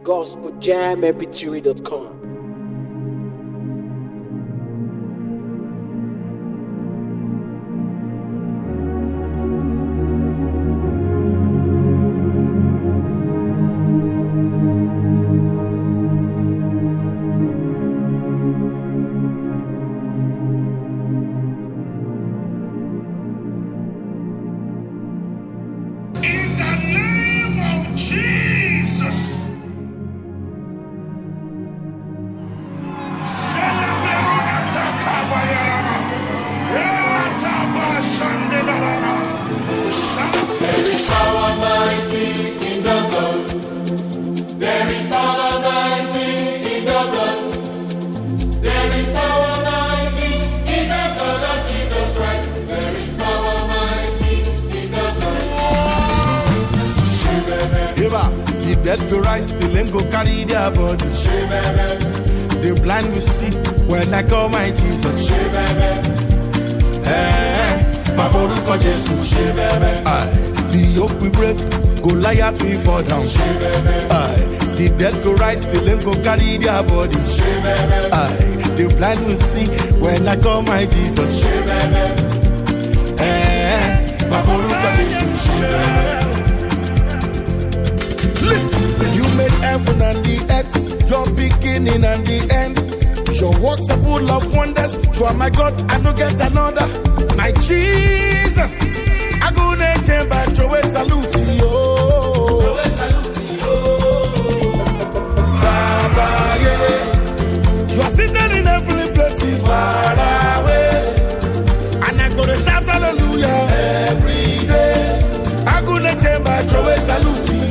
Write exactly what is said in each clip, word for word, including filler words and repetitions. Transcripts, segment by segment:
gospel jam m p three dot com. The dead go rise, the lame go carry their body. The blind will see when I call my Jesus. Eh, my body call Jesus. Aye, the yoke we break, Goliath we fall down. Aye, the dead go rise, the lame go carry their body. Aye, the blind will see when I call my Jesus. Eh, my body call Jesus. Listen, you made heaven and the earth, your beginning and the end. Your works are full of wonders. You are my God, I no get another. My Jesus, I go to chamber, throw a salute to you. Throw a salute to you. Baba, yeah. You are seated in heavenly places, far away. And I go to shout hallelujah every day. I go to chamber, throw a salute to you.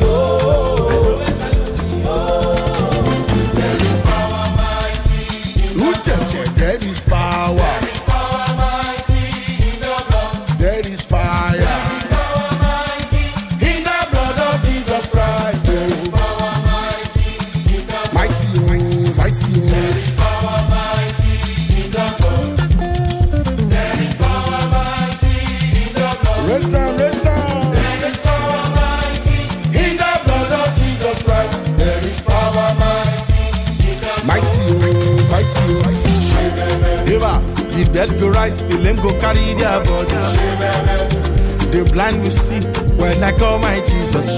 There is power. There is power mighty in the blood. There is fire. There is power mighty in the blood of Jesus Christ. There is power mighty in the blood. Mighty, oh, mighty, oh. There is power mighty in the blood. There is power mighty in the blood. Rest on, rest on. There is power mighty in the blood of Jesus Christ. There is power mighty in the blood. Mighty, oh, mighty, oh. The dead go rise, the lame go carry their body. The blind will see when I call my Jesus.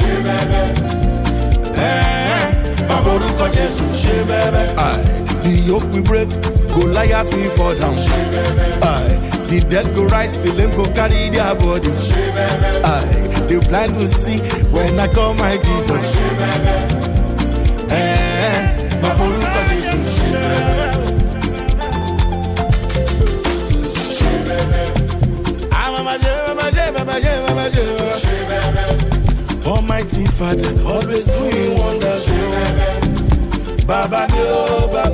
Eh, my body call Jesus. Aye, the yoke we break, Goliath we fall down. Aye, the dead go rise, the lame go carry their body. Aye, the blind will see when I call my Jesus. Eh, my body call Jesus. Almighty Father, always doing wonders. Baba, Baba,